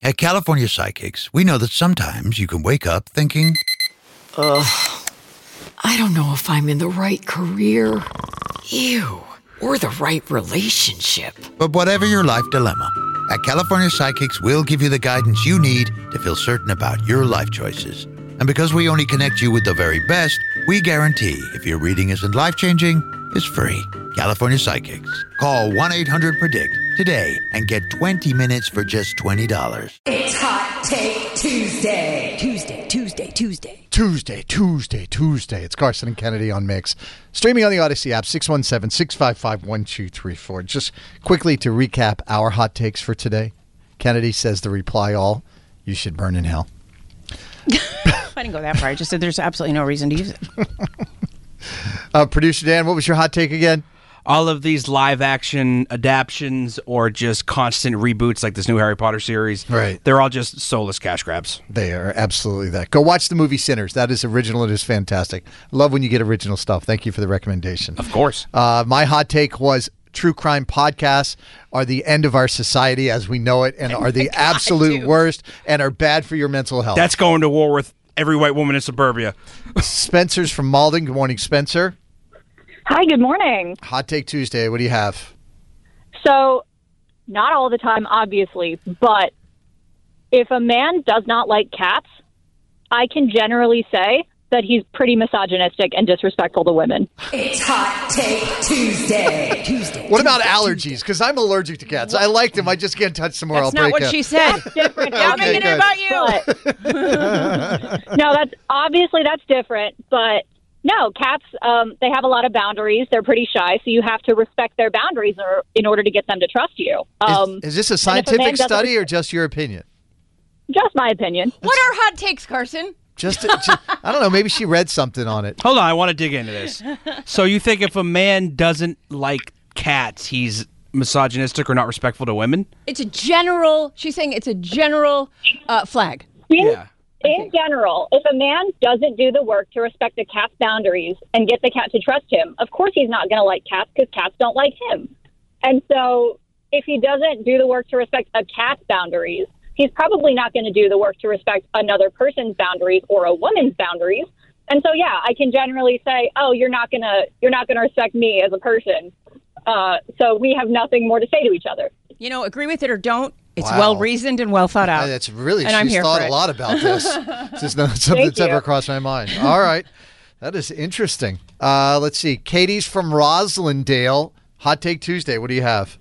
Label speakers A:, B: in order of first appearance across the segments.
A: At California Psychics, we know that sometimes you can wake up thinking,
B: I don't know if I'm in the right career. Ew. Or the right relationship.
A: but whatever your life dilemma, at California Psychics, we'll give you the guidance you need to feel certain about your life choices. And because we only connect you with the very best, we guarantee if your reading isn't life-changing, it's free. California Psychics. Call 1-800-PREDICT today and get 20 minutes for just $20.
C: It's Hot Take Tuesday.
D: Tuesday. It's Carson and Kennedy on Mix. Streaming on the Odyssey app, 617-655-1234. Just quickly to recap our hot takes for today. Kennedy says the reply all, you should burn in hell.
E: I didn't go that far. I just said there's absolutely no reason to use it.
D: Producer Dan, what was your hot take again?
F: All of these live action adaptions or just constant reboots like this new Harry Potter series,
D: Right.
F: they're all just soulless cash grabs.
D: They are absolutely that. Go watch the movie Sinners. That is original. It is fantastic. Love when you get original stuff. Thank you for the recommendation.
F: Of course.
D: My hot take was true crime podcasts are the end of our society as we know it and are the absolute worst and are bad for your mental health.
F: That's going to war with every white woman in suburbia.
D: Spencer's from Malden. Good morning, Spencer.
G: Hi, good morning.
D: Hot Take Tuesday. What do you have?
G: So, not all the time, obviously, but if a man does not like cats, I can generally say that he's pretty misogynistic and disrespectful to women.
C: It's Hot Take Tuesday.
D: What about allergies? Because I'm allergic to cats. I like them. I just can't touch them or
E: That's
D: I'll
E: not
D: break
E: what
D: out.
E: she said.
G: Different.
E: You're making it about you.
G: No, that's different, but no, cats, they have a lot of boundaries. They're pretty shy, so you have to respect their boundaries in order to get them to trust you.
D: Is this a scientific study or just your opinion?
G: Just my opinion.
E: What are hot takes, Carson?
D: Just I don't know. Maybe she read something on it.
F: Hold on, I want to dig into this. So you think if a man doesn't like cats, he's misogynistic or not respectful to women?
E: It's a general, she's saying it's a general flag.
F: Yeah.
G: In general, if a man doesn't do the work to respect a cat's boundaries and get the cat to trust him, of course he's not going to like cats because cats don't like him. And so if he doesn't do the work to respect a cat's boundaries, he's probably not going to do the work to respect another person's boundaries or a woman's boundaries. And so, yeah, I can generally say, oh, you're not going to respect me as a person. So we have nothing more to say to each other.
E: You know, agree with it or don't. It's
D: Wow.
E: well reasoned and well thought out.
D: That's really,
E: And I'm
D: she's
E: here
D: thought
E: for
D: a
E: it.
D: lot about this. This is not something that's ever crossed my mind. All right. That is interesting. Let's see. Katie's from Roslindale. Hot Take Tuesday. What do you have?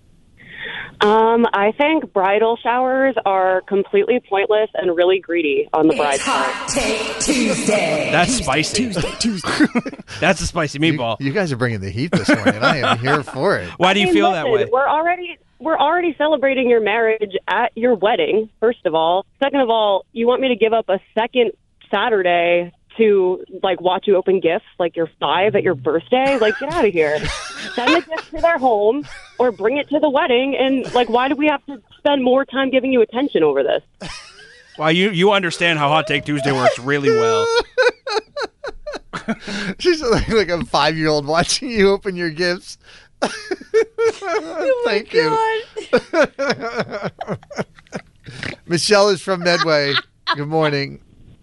H: I think bridal showers are completely pointless and really greedy on the bride's
C: It's
H: part.
C: Hot Take Tuesday.
F: That's spicy. That's a spicy meatball.
D: You guys are bringing the heat this morning. I am here for it.
F: Why do you feel that
H: Listen,
F: way?
H: We're already celebrating your marriage at your wedding, first of all. Second of all, you want me to give up a second Saturday to, like, watch you open gifts like you're 5 at your birthday? Like, get out of here. Send the gift to their home or bring it to the wedding. And, like, why do we have to spend more time giving you attention over this?
F: Well, you understand how Hot Take Tuesday works really well.
D: She's like a 5-year-old watching you open your gifts. Thank you. Michelle is from Medway. Good morning.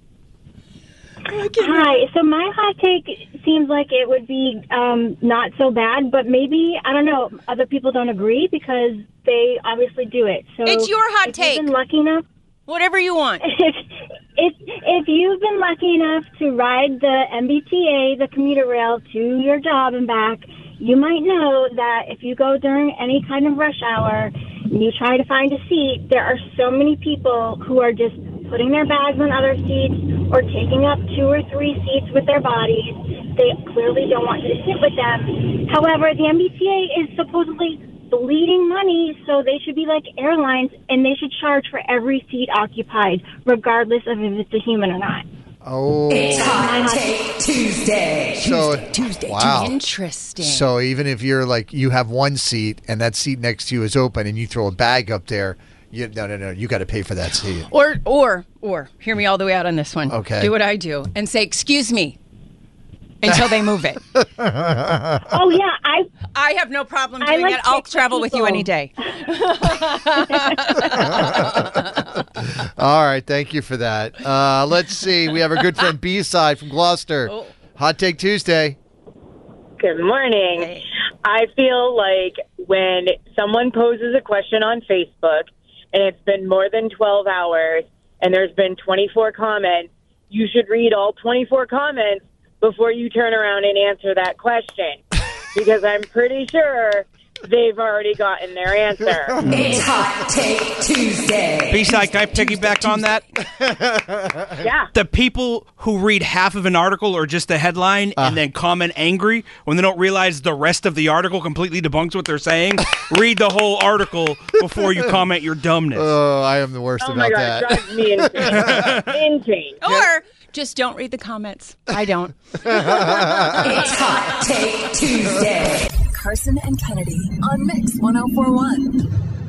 I: Hi. So my hot take seems like it would be not so bad, but maybe, I don't know, other people don't agree because they obviously do it. So
E: It's your hot
I: if
E: take.
I: You've been lucky enough.
E: Whatever you want.
I: If you've been lucky enough to ride the MBTA, the commuter rail, to your job and back, you might know that if you go during any kind of rush hour and you try to find a seat, there are so many people who are just putting their bags on other seats or taking up 2 or 3 seats with their bodies. They clearly don't want you to sit with them. However, the MBTA is supposedly bleeding money, so they should be like airlines, and they should charge for every seat occupied, regardless of if it's a human or not.
D: Oh.
C: It's Hot Take Tuesday.
D: Tuesday. Wow.
E: Interesting.
D: So even if you're like, you have one seat and that seat next to you is open and you throw a bag up there, no, you got to pay for that seat.
E: Or hear me all the way out on this one.
D: Okay.
E: Do what I do and say, excuse me, until they move it.
I: Oh, yeah,
E: I have no problem
I: I
E: doing
I: like
E: that. I'll
I: fixer
E: travel with you
I: people.
E: any day.
D: All right, thank you for that. Let's see. We have our good friend B-Side from Gloucester. Hot Take Tuesday.
J: Good morning. I feel like when someone poses a question on Facebook and it's been more than 12 hours and there's been 24 comments, you should read all 24 comments before you turn around and answer that question. Because I'm pretty sure they've already gotten their answer.
C: It's Hot Take Tuesday.
F: B-Side, can I piggyback on that?
J: Yeah.
F: The people who read half of an article or just the headline and then comment angry when they don't realize the rest of the article completely debunks what they're saying, read the whole article before you comment your dumbness.
D: Oh, I am the worst about that.
J: Oh, my God, it drives me insane. Insane.
E: Or just don't read the comments. I don't.
C: It's Hot Take Tuesday.
K: Carson and Kennedy on Mix 104.1.